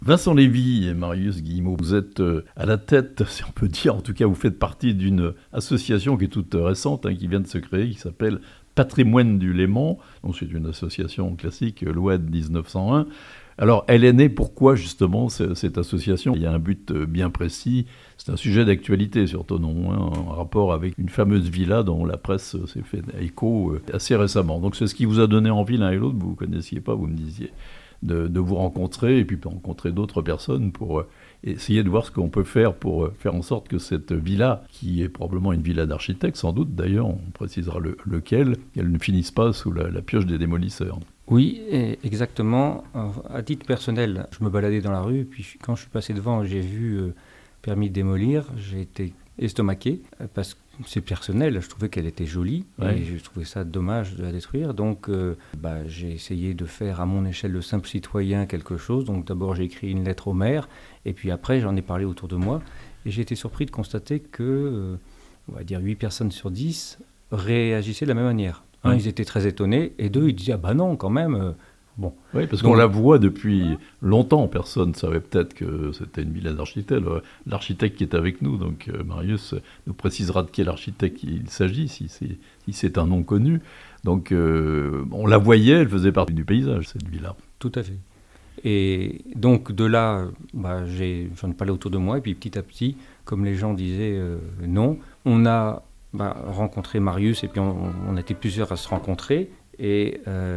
Vincent Lévy et Marius Guillemot, vous êtes à la tête, si on peut dire, en tout cas vous faites partie d'une association qui est toute récente, qui vient de se créer, qui s'appelle Patrimoine du Léman. Donc c'est une association classique, loi de 1901. Alors elle est née pourquoi justement cette association? Il y a un but bien précis, c'est un sujet d'actualité sur Thonon, en rapport avec une fameuse villa dont la presse s'est fait écho assez récemment. Donc c'est ce qui vous a donné envie l'un et l'autre, vous ne connaissiez pas, vous me disiez, de vous rencontrer et puis de rencontrer d'autres personnes pour essayer de voir ce qu'on peut faire pour faire en sorte que cette villa, qui est probablement une villa d'architecte sans doute d'ailleurs, on précisera lequel, qu'elle ne finisse pas sous la pioche des démolisseurs. Oui, exactement. À titre personnel, je me baladais dans la rue, puis quand je suis passé devant, j'ai vu permis de démolir, j'ai été estomaqué, parce que c'est personnel, je trouvais qu'elle était jolie, et je trouvais ça dommage de la détruire, donc j'ai essayé de faire à mon échelle de simple citoyen quelque chose, donc d'abord j'ai écrit une lettre au maire, et puis après j'en ai parlé autour de moi, et j'ai été surpris de constater que, on va dire 8 personnes sur 10 réagissaient de la même manière. Un, ils étaient très étonnés, et deux, ils disaient « Ah bah non, quand même !» Bon. Oui, parce qu'on la voit depuis longtemps. Personne ne savait peut-être que c'était une villa d'architecte. L'architecte qui est avec nous, donc Marius, nous précisera de quel architecte il s'agit, si c'est un nom connu. Donc on la voyait, elle faisait partie du paysage, cette villa. Tout à fait. Et donc de là, j'en ai parlé autour de moi, et puis petit à petit, comme les gens disaient non, on a rencontré Marius, et puis on était plusieurs à se rencontrer, et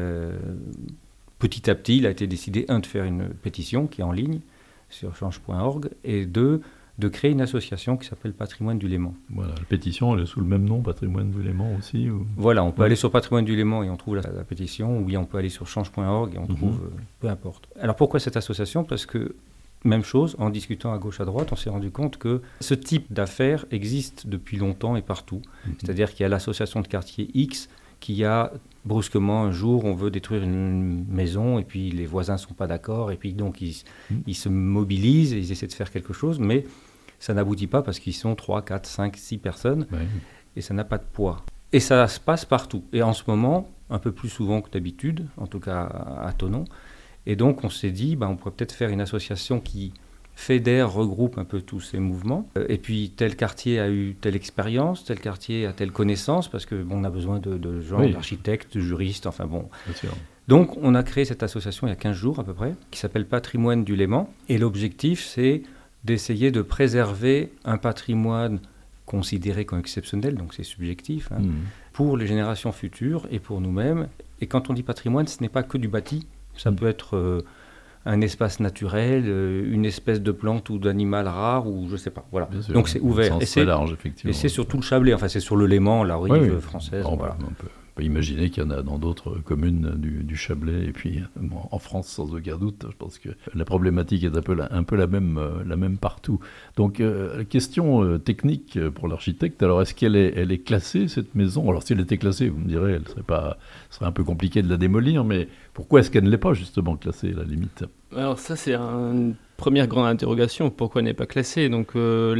petit à petit, il a été décidé, de faire une pétition qui est en ligne sur change.org, et de créer une association qui s'appelle Patrimoine du Léman. Voilà, la pétition, elle est sous le même nom, Patrimoine du Léman aussi Voilà, on peut aller sur Patrimoine du Léman et on trouve la pétition, ou bien on peut aller sur change.org et on trouve, peu importe. Alors pourquoi cette association? Parce que, même chose, en discutant à gauche à droite, on s'est rendu compte que ce type d'affaires existe depuis longtemps et partout. C'est-à-dire qu'il y a l'association de quartier X qui a brusquement un jour, on veut détruire une maison et puis les voisins ne sont pas d'accord et puis donc ils se mobilisent et ils essaient de faire quelque chose, mais ça n'aboutit pas parce qu'ils sont 3, 4, 5, 6 personnes et ça n'a pas de poids. Et ça se passe partout. Et en ce moment, un peu plus souvent que d'habitude, en tout cas à Thonon. Et donc on s'est dit, on pourrait peut-être faire une association qui fédère, regroupe un peu tous ces mouvements. Et puis tel quartier a eu telle expérience, tel quartier a telle connaissance, parce qu'on a besoin de gens, d'architectes, de juristes, enfin bon. Bien sûr. Donc on a créé cette association il y a 15 jours à peu près, qui s'appelle Patrimoine du Léman. Et l'objectif, c'est d'essayer de préserver un patrimoine considéré comme exceptionnel, donc c'est subjectif, pour les générations futures et pour nous-mêmes. Et quand on dit patrimoine, ce n'est pas que du bâti, ça peut être un espace naturel, une espèce de plante ou d'animal rare, ou je ne sais pas. Voilà. Donc c'est ouvert. Et c'est large, effectivement. Et c'est sur tout le Chablais, enfin c'est sur le Léman, la rive française. Voilà. On peut imaginer qu'il y en a dans d'autres communes du Chablais, et puis en France sans aucun doute. Je pense que la problématique est un peu la même partout. Donc question technique pour l'architecte, alors est-ce qu'elle est classée, cette maison? Alors si elle était classée, vous me direz, ce serait un peu compliqué de la démolir, mais pourquoi est-ce qu'elle ne l'est pas justement classée, à la limite? Alors ça, c'est une première grande interrogation, pourquoi elle n'est pas classée. Donc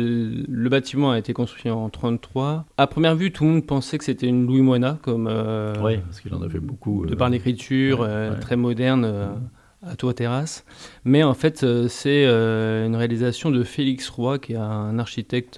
le bâtiment a été construit en 1933. À première vue, tout le monde pensait que c'était une Louis Moina, comme oui, parce qu'il en a fait beaucoup. De par l'écriture, très moderne, à toit terrasse. Mais en fait, c'est une réalisation de Félix Roy, qui est un architecte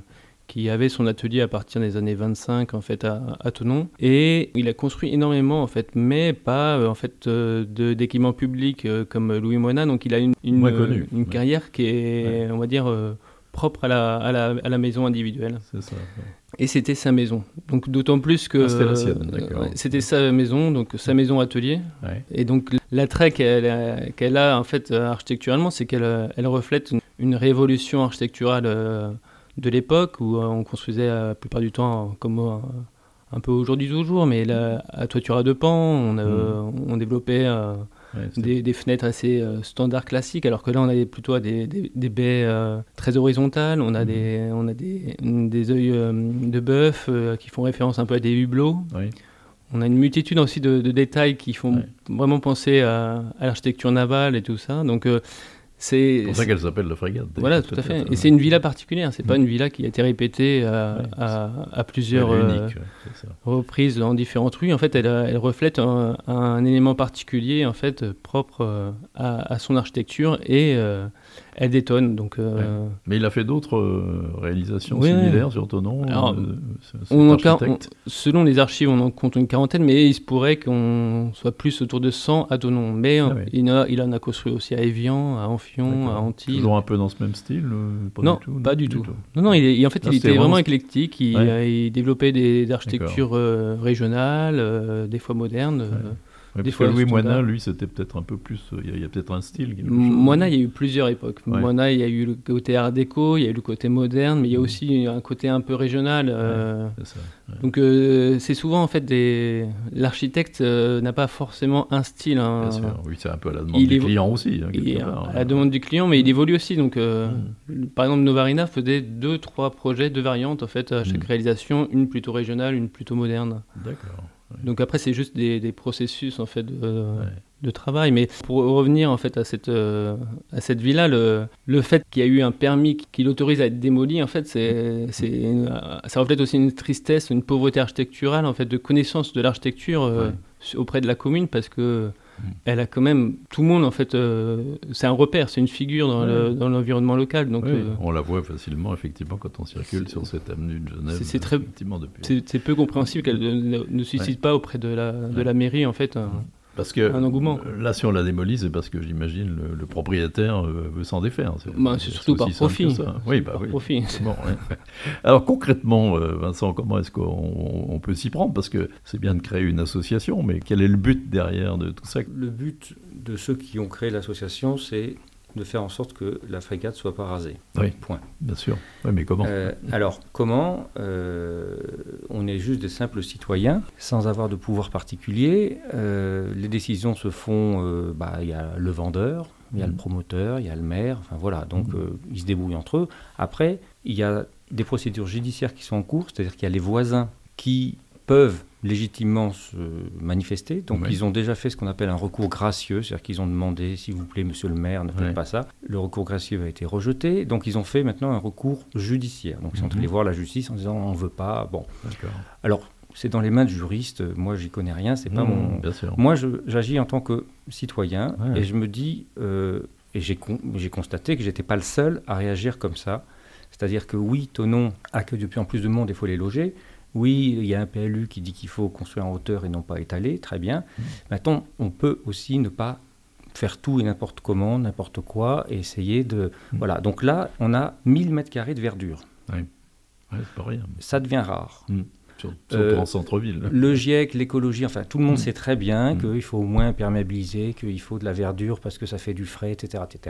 qui avait son atelier à partir des années 25 en fait à Thonon, et il a construit énormément en fait, mais pas d'équipements publics comme Louis Moina. Donc il a une carrière qui est on va dire propre à la maison individuelle. C'est ça. Et c'était sa maison. Donc d'autant plus que c'était la sienne, d'accord. C'était sa maison, donc sa maison atelier. Ouais. Et donc l'attrait qu'elle a en fait architecturalement, c'est qu'elle reflète une révolution architecturale de l'époque où on construisait la plupart du temps comme un peu aujourd'hui toujours, mais à toiture à deux pans, on développait des fenêtres assez standards classiques, alors que là on a plutôt des baies très horizontales, on a des œils de bœuf qui font référence un peu à des hublots. Oui. On a une multitude aussi de détails qui font vraiment penser à l'architecture navale et tout ça. Donc C'est pour ça qu'elle s'appelle la Frégate. Voilà, tout à fait. Et c'est une villa particulière. C'est pas une villa qui a été répétée à plusieurs reprises dans différentes rues. En fait, elle reflète un élément particulier, en fait, propre à son architecture et elle détonne. Donc, Mais il a fait d'autres réalisations similaires sur Thonon. Selon les archives, on en compte une quarantaine, mais il se pourrait qu'on soit plus autour de 100 à Thonon. Mais il en a construit aussi à Évian, à Amphion, à Antibes. Toujours un peu dans ce même style Non, pas du tout. Non, il était vraiment éclectique. Il développait des architectures régionales, des fois modernes. Des fois, Louis Moina, lui, c'était peut-être un peu plus... Il y a peut-être un style. Moina, il y a eu plusieurs époques. Moina, il y a eu le côté art déco, il y a eu le côté moderne, mais il y a aussi un côté un peu régional. C'est ça, Donc, c'est souvent, en fait, l'architecte n'a pas forcément un style. Bien sûr, oui, c'est un peu à la demande du client aussi. À la demande du client, mais il évolue aussi. Donc, par exemple, Novarina faisait 2-3 projets, 2 variantes, en fait, à chaque réalisation, une plutôt régionale, une plutôt moderne. D'accord. Donc après, c'est juste des processus en fait de travail. Mais pour revenir en fait à cette villa, le fait qu'il y a eu un permis qui l'autorise à être démoli, en fait, ça reflète aussi une tristesse, une pauvreté architecturale, en fait, de connaissance de l'architecture auprès de la commune, parce que elle a quand même tout le monde en fait. C'est un repère, c'est une figure dans l'environnement local. Donc on la voit facilement effectivement quand on circule sur cette avenue de Genève. C'est peu compréhensible qu'elle ne suscite pas auprès de la mairie en fait. Parce que un engouement. Là, si on la démolit, c'est parce que j'imagine le propriétaire veut s'en défaire. C'est surtout par profit. Profit. Bon, Alors concrètement, Vincent, comment est-ce qu'on peut s'y prendre? Parce que c'est bien de créer une association, mais quel est le but derrière de tout ça? Le but de ceux qui ont créé l'association, c'est de faire en sorte que la Frégate ne soit pas rasée. Oui, point. Bien sûr. Oui, mais comment? Alors, comment on est juste des simples citoyens, sans avoir de pouvoir particulier. Les décisions se font... Il y a le vendeur, il y a le promoteur, il y a le maire, enfin voilà. Donc, ils se débrouillent entre eux. Après, il y a des procédures judiciaires qui sont en cours, c'est-à-dire qu'il y a les voisins qui peuvent légitimement se manifester. Donc, ils ont déjà fait ce qu'on appelle un recours gracieux, c'est-à-dire qu'ils ont demandé, s'il vous plaît, monsieur le maire, ne faites pas ça. Le recours gracieux a été rejeté, donc ils ont fait maintenant un recours judiciaire. Donc, ils sont allés voir la justice en disant, on ne veut pas. Bon. D'accord. Alors, c'est dans les mains du juriste. Moi, j'y connais rien. C'est pas mon... Bien sûr. Moi, j'agis en tant que citoyen et je me dis, et j'ai constaté que j'étais pas le seul à réagir comme ça. C'est-à-dire que oui, Thonon accueille de plus en plus de monde, il faut les loger. Oui, il y a un PLU qui dit qu'il faut construire en hauteur et non pas étaler, très bien. Maintenant, on peut aussi ne pas faire tout et n'importe comment, n'importe quoi, et essayer de... Voilà, donc là, on a 1000 m² de verdure. Oui, c'est pas rien. Ça devient rare. Surtout en centre-ville. Le GIEC, l'écologie, enfin, tout le monde sait très bien qu'il faut au moins imperméabiliser, qu'il faut de la verdure parce que ça fait du frais, etc. etc.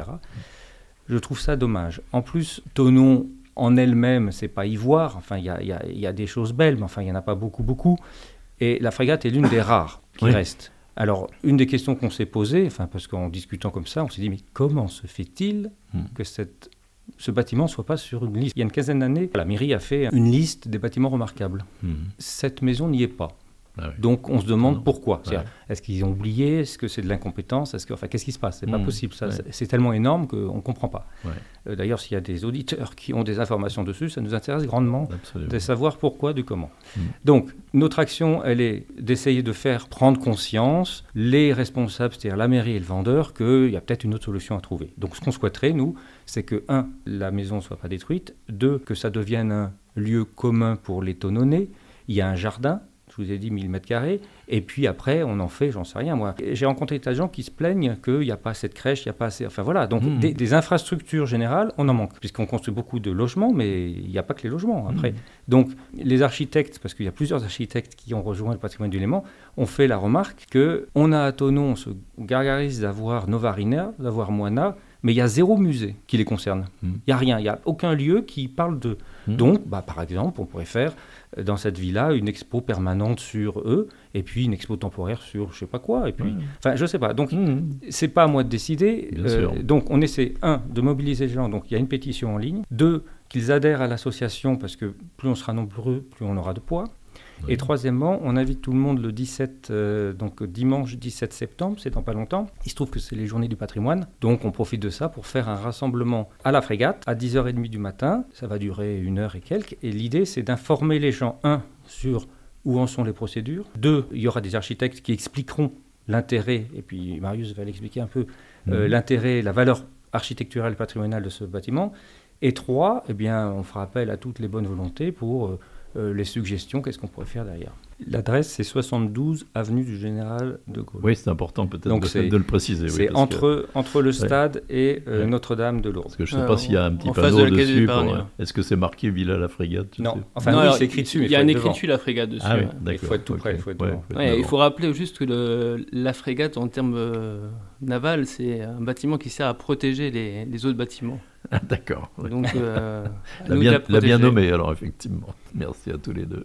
Je trouve ça dommage. En plus, Thonon... En elle-même, c'est pas ivoire. Enfin, il y a des choses belles, mais enfin, il n'y en a pas beaucoup. Et la Frégate est l'une des rares qui reste. Alors, une des questions qu'on s'est posées, parce qu'en discutant comme ça, on s'est dit, mais comment se fait-il que ce bâtiment ne soit pas sur une liste? Il y a une quinzaine d'années, la mairie a fait une liste des bâtiments remarquables. Cette maison n'y est pas. Ah oui. Donc on se demande pourquoi. Est-ce qu'ils ont oublié? Est-ce que c'est de l'incompétence? Qu'est-ce qui se passe? C'est pas possible. C'est tellement énorme qu'on ne comprend pas. D'ailleurs, s'il y a des auditeurs qui ont des informations dessus, ça nous intéresse grandement de savoir pourquoi, du comment. Donc notre action, elle est d'essayer de faire prendre conscience les responsables, c'est-à-dire la mairie et le vendeur, qu'il y a peut-être une autre solution à trouver. Donc ce qu'on souhaiterait, nous, c'est que, 1, la maison ne soit pas détruite, 2, que ça devienne un lieu commun pour les Thononnais. Il y a un jardin. Je vous ai dit 1000 m², et puis après, on en fait, j'en sais rien, moi. J'ai rencontré des gens qui se plaignent qu'il n'y a pas assez de crèches, il n'y a pas assez... Enfin voilà, donc des infrastructures générales, on en manque, puisqu'on construit beaucoup de logements, mais il n'y a pas que les logements, après. Donc, les architectes, parce qu'il y a plusieurs architectes qui ont rejoint le patrimoine du Léman, ont fait la remarque qu'on a à Thonon, on se gargarise d'avoir Novarina, d'avoir Moina, mais il y a 0 musée qui les concerne. Il n'y a rien, il n'y a aucun lieu qui parle de... Donc, par exemple, on pourrait faire dans cette villa une expo permanente sur eux, et puis une expo temporaire sur je ne sais pas quoi, et puis... Enfin, je ne sais pas. Donc, ce n'est pas à moi de décider. Donc, on essaie, 1, de mobiliser les gens. Donc, il y a une pétition en ligne. 2, qu'ils adhèrent à l'association, parce que plus on sera nombreux, plus on aura de poids. Oui. Et troisièmement, on invite tout le monde le 17, donc dimanche 17 septembre, c'est dans pas longtemps. Il se trouve que c'est les journées du patrimoine, donc on profite de ça pour faire un rassemblement à la Frégate à 10h30 du matin. Ça va durer 1 heure et quelques. Et l'idée, c'est d'informer les gens, sur où en sont les procédures. 2, il y aura des architectes qui expliqueront l'intérêt, et puis Marius va l'expliquer un peu, l'intérêt, la valeur architecturale et patrimoniale de ce bâtiment. Et 3, eh bien, on fera appel à toutes les bonnes volontés pour les suggestions, qu'est-ce qu'on pourrait faire derrière. L'adresse, c'est 72 avenue du Général de Gaulle. Oui, c'est important peut-être de le préciser. C'est entre le stade et Notre-Dame de Lourdes. Parce que je ne sais pas s'il y a un petit panneau dessus. Est-ce que c'est marqué Villa La Frégate? Non, oui, c'est écrit dessus. Il y a un écrit dessus La Frégate dessus. Ah, oui, il faut être tout près, il faut être devant. Il faut rappeler juste que la Frégate, en termes navals, c'est un bâtiment qui sert à protéger les autres bâtiments. Ah, d'accord. Donc, l'a bien nommé, alors, effectivement. Merci à tous les deux.